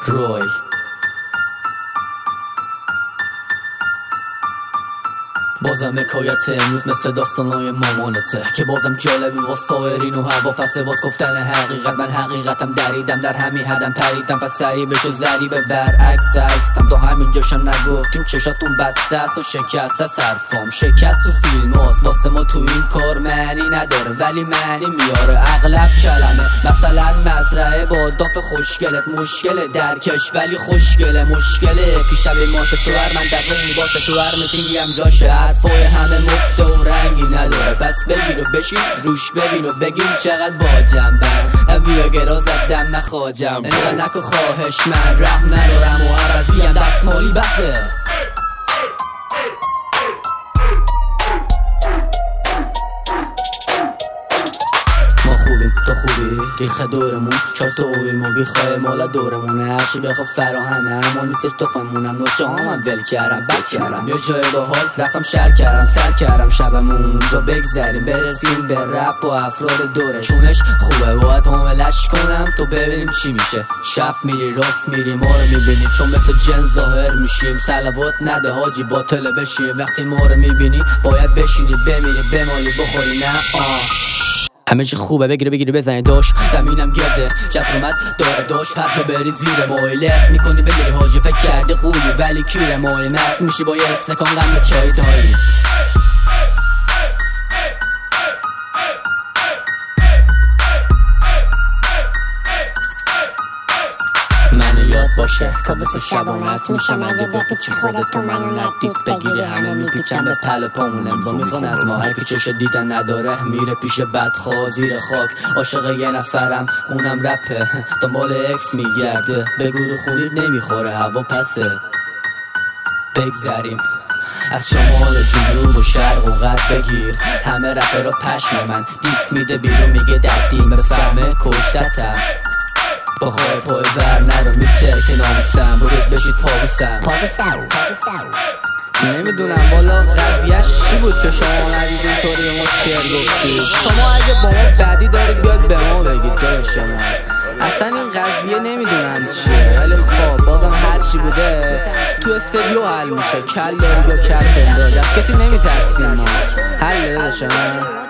روی بازم حکایت امروز مثل داستانای مامانته که بازم جالبی با سایرین و هواپسه باز گفتن حقیقت. من حقیقتم دریدم در همین حدم پریدم پس سری بشو زدی به برعکس عکسم تا همین جاشم نگفتیم چشاتون بسته است و شکست از حرفام. شکست تو فیلم هاست واسه ما تو این کار معنی نداره ولی معنی میاره اغلب کلمه. مثلا مزرعه با داف خوشگلت مشکله درکش ولی خوشگله مشکله پیشبی ماشه تو هر منطقه باشه تو هر میتینگی هم جاشه. حرفای همه مفته و رنگی نداره پس بگیر و بشین روش ببین و بگین چقدر باجم بر ویاگرا زدم نخواجم اینقدر نکو خواهش من رحم ندارم و عرضیم دستمالی بسه. خوبیم تو خوبی ریخه دورمون چار تو اویم و بیخواه مالا دورمونه هرچی بخواب فراهمه اما نیستش تخممونم نوچه هم ول کردم بد کردم یا جای باحال رفتم شهر کردم سر کردم شبمون اونجا بگذریم برسیم به رپ و افراد دوره چونش خوبه باید حاملش کنم تو ببینیم چی میشه. شب میری راست میری ما رو میبینی چون مثل جن ظاهر میشیم صلوات نده حاجی باطله بشیم وقتی ما رو میبینی باید بشینی بمیری بمالی بخوری نه همه چی خوبه بگیری بزنی داش زمینم گرده جذب اومد داره داش هر جا بری زیر مایله میکنی بگیری حاجی فکر کردی قولی ولی کیره مایه مرد میشی با یه استکان غم چای داری. یاد باشه تا بسه شبانت میشم اگه بپیچی خودتو منو ندید بگیری همه میپیچم به پل پامون امضا میخوان از ما هر که چش دیدن نداره میره پیش بدخواه زیر خاک عاشق یه نفرم اونم رپه دنبال اکس میگرده به گروه خونید نمیخوره هوا پسه. بگذریم از شمال جنوب و شرق و غرب بگیر همه رپرها پشم من دیس میده بیرون میگه دردیم بفهمه کشتتم با خواه پای بر نرو میتر که نامستم برید بشید پاوسم نمیدونم والا قضیهش چی بود که شما ندید اینطوری ما شعر گفتید. شما اگه با ما بدی دارید بیاد به ما بگید داره شما اصلا این قضیه نمیدونم چیه ولی خب بازم هر چی بوده تو استودیو حل میشه کل داری یا کل پنداری از کسی نمیترسیم ما حل داده شما.